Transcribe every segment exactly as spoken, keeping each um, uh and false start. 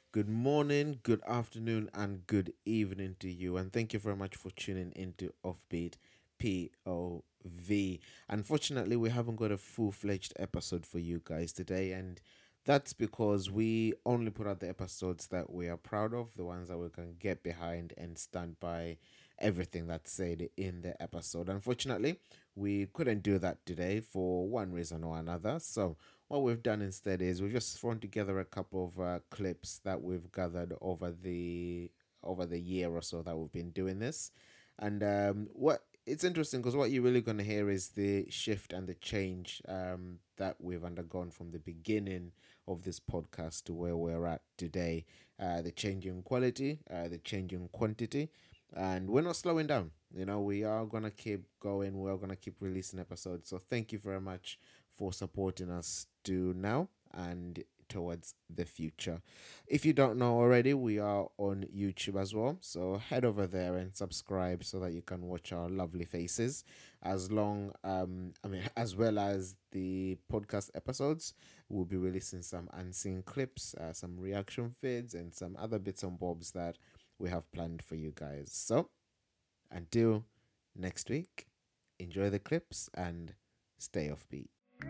Good morning, good afternoon, and good evening to you. And thank you very much for tuning into Offbeat P O V. Unfortunately, we haven't got a full fledged episode for you guys today, and that's because we only put out the episodes that we are proud of, the ones that we can get behind and stand by everything that's said in the episode. Unfortunately, we couldn't do that today for one reason or another. So, what we've done instead is we've just thrown together a couple of uh, clips that we've gathered over the over the year or so that we've been doing this, and um, what it's interesting because what you're really going to hear is the shift and the change um, that we've undergone from the beginning of this podcast to where we're at today. Uh, the change in quality, uh, the change in quantity, and we're not slowing down. You know, we are gonna keep going. We are gonna keep releasing episodes. So thank you very much for supporting us to now and towards the future. If you don't know already, we are on YouTube as well. So head over there and subscribe so that you can watch our lovely faces. As long, um, I mean, as well as the podcast episodes, we'll be releasing some unseen clips, uh, some reaction vids, and some other bits and bobs that we have planned for you guys. So until next week, enjoy the clips and stay offbeat.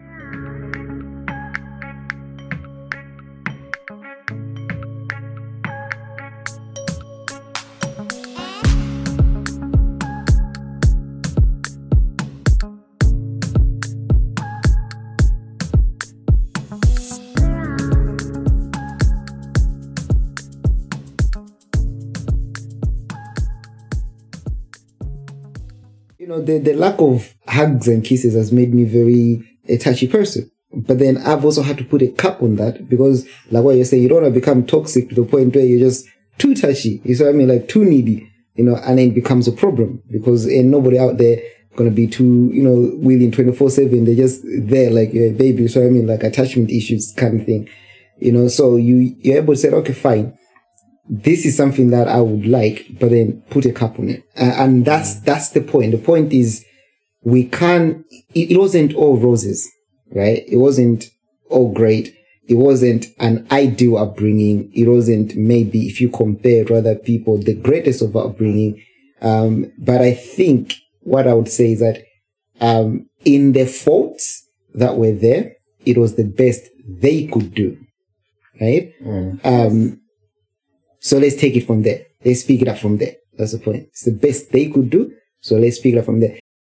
You know, the, the lack of hugs and kisses has made me very a touchy person. But then I've also had to put a cap on that because, like what you're saying, you don't want to become toxic to the point where you're just too touchy. You see what I mean? Like too needy, you know, and then it becomes a problem because ain't nobody out there going to be too, you know, willing twenty-four seven. They're just there like a baby. So I mean, like attachment issues kind of thing, you know, so you, you're able to say, okay, fine. This is something that I would like, but then put a cap on it. Uh, and that's, that's the point. The point is we can't, it, it wasn't all roses, right? It wasn't all great. It wasn't an ideal upbringing. It wasn't maybe if you compare to other people, the greatest of upbringing. Um, but I think what I would say is that, um, in the faults that were there, it was the best they could do, right? Mm. Um, So let's take it from there. Let's pick it up from there. That's the point. It's the best they could do. So let's pick it up from there.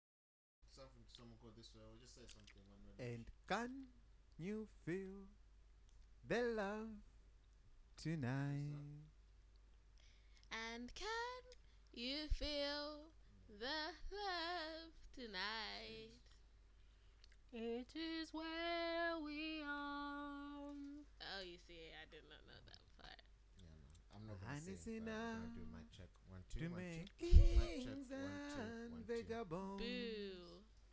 And can you feel the love tonight? And can you feel the love tonight? It is where we are. Oh, you see, I did not know that part. I'm not And gonna it's sing, but I'm enough gonna do my check. One, two, to one, make two. My check. kings One, two, and one, two. vagabonds. Boo.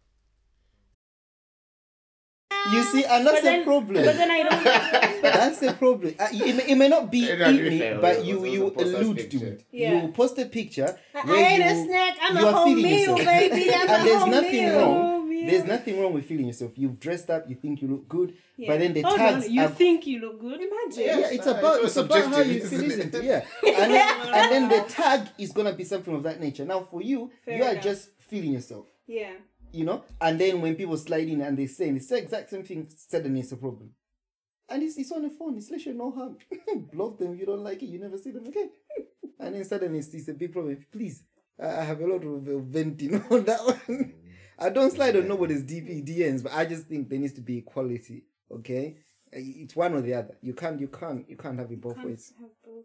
You see, and that's But then- the problem. But then I don't. That's the problem. Uh, it, may, it may not be It not eat be me, fair, but it you was you also post us allude to picture. it. Yeah. You post a picture I where ate you, a snack. I'm you a are home feeling meal, yourself. baby. I'm and a there's home nothing meal. wrong. Home meal. There's nothing wrong with feeling yourself. You've dressed up. You think you look good, Yeah. but then the Hold tags on, you are think you look good? Imagine. Yeah, Yes, it's uh, about it's it's about how subjective, you feel, isn't isn't it? it? Yeah, and then and then the tag is gonna be something of that nature. Now for you, Fair you are enough. just feeling yourself, Yeah. you know. And then when people slide in and they say the exact same thing, suddenly it's a problem. And it's it's on the phone. It's literally no harm. Block them if you don't like it. You never see them again. And then suddenly it's, it's a big problem. Please, I I have a lot of uh, venting on that one. I don't slide on nobody's D P D Ns, but I just think there needs to be equality. Okay, it's one or the other. You can't, you can't, you can't have it both ways. Have both.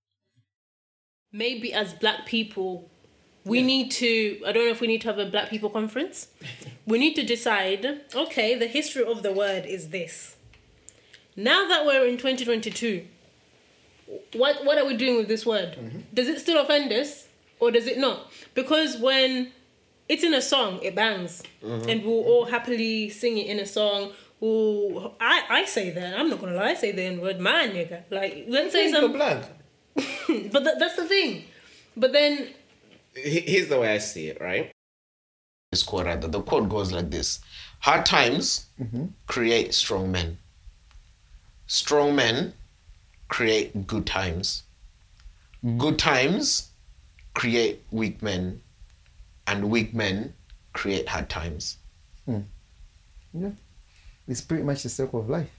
Maybe as black people, we need to, I don't know if we need to have a black people conference. We need to decide, okay, the history of the word is this. Now that we're in twenty twenty-two, what what are we doing with this word? Mm-hmm. Does it still offend us or does it not? Because when it's in a song, it bangs. Mm-hmm. And we'll all happily sing it in a song. We'll, I, I say that, I'm not going to lie, I say the N-word, man, nigga. Like, let's say You're some... black. But th- that's the thing. But then... Here's the way I see it, right? This quote, right? The quote goes like this. Hard times mm-hmm. create strong men. Strong men create good times. Good times create weak men, and weak men create hard times. Yeah. It's pretty much the circle of life.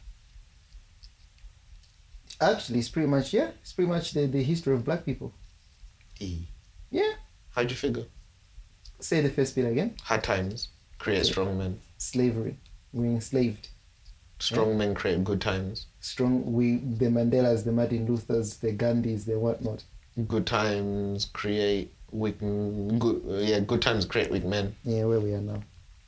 Actually, it's pretty much, yeah, it's pretty much the, the history of black people. E. Yeah. How'd you figure? Say the first bit again. Hard times create strong men. Slavery. We're enslaved. Strong men create good times. Strong, we, the Mandelas, the Martin Luthers, the Gandhis, the whatnot. Good times create weak. Good, yeah, good times create weak men. Yeah, where we are now.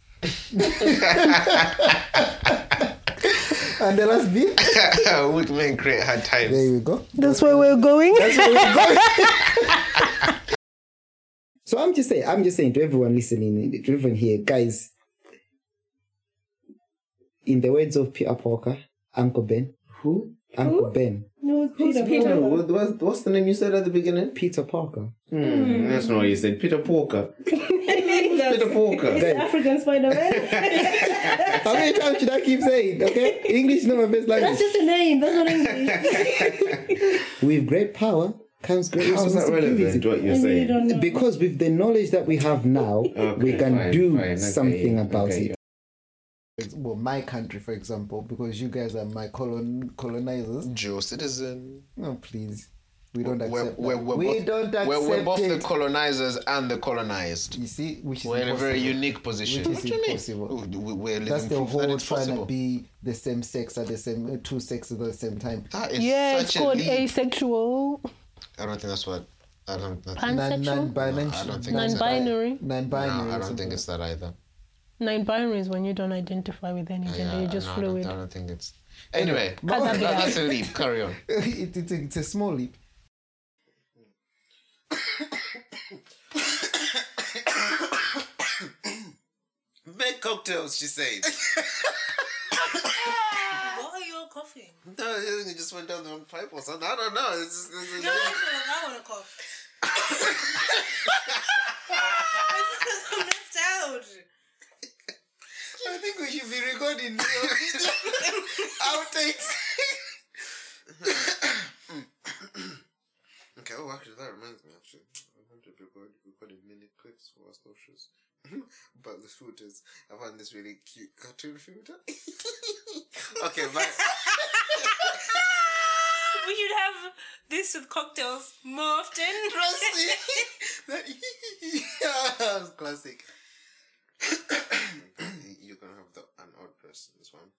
And the last bit? Weak men create hard times. There we go. That's where we're going. That's where we're going. So I'm just saying, I'm just saying to everyone listening, to everyone here, guys, in the words of Peter Parker, Uncle Ben. Who? Uncle Ben. No, Who's Peter? What, what's, what's the name you said at the beginning? Peter Parker. Hmm, that's not what you said. Peter Porker. Peter Porker. Guys, African Spider-Man. how many times should I keep saying? Okay? English is not my best language. That's just a name. That's not English. With great power comes great How's that relevant responsibility. to what you're I really saying? don't know. Because with the knowledge that we have now, we Okay, can fine, do fine, okay, something about okay. it. Well, my country, for example, because you guys are my colon colonizers. Jew citizen. No, please. We don't We're, accept we're, that. we're we both, don't accept we're, we're both it. the colonizers and the colonized. You see, which is We're in a very impossible. unique position. Which is what do you mean? impossible. Oh, we- We're living That's the proof that whole it's trying possible. to be the same sex at the same, uh, two sexes at the same time. That is Yeah, such it's a called leap. asexual. I don't think that's what. I don't. That's, Non, Pansexual. non-binary. No, I don't think that's Non-binary. Non-binary. no, I or don't something. think it's that either. Non-binary is when you don't identify with any gender. Yeah, You're just no, I fluid. don't, I don't think it's. Anyway, Kaza that- Bear. that's a leap. Carry on. it, it, it's a small leap. Make cocktails, she said. What are you coughing? No, it just went down the wrong pipe or something. I don't know. It's just, it's No, I feel like I want to cough. I'm left out. I think we should be recording outtakes. Okay, oh, actually, that reminds me, actually. I want to be recording, recording mini clips for our socials. But the filters, I found this really cute cartoon filter. Okay, bye. We should have this with cocktails more often. Rusty! That yeah, was classic. You can have the an odd person, this one.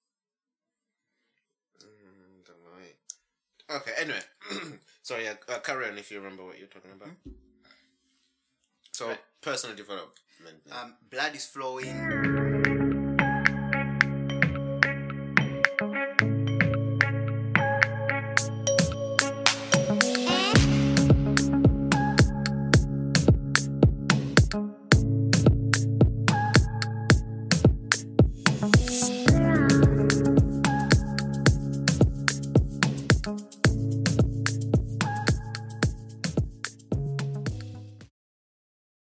Mm, don't know. Okay, anyway. Sorry, yeah, uh, carry on if you remember what you're talking about. So, personal development. Um, blood is flowing.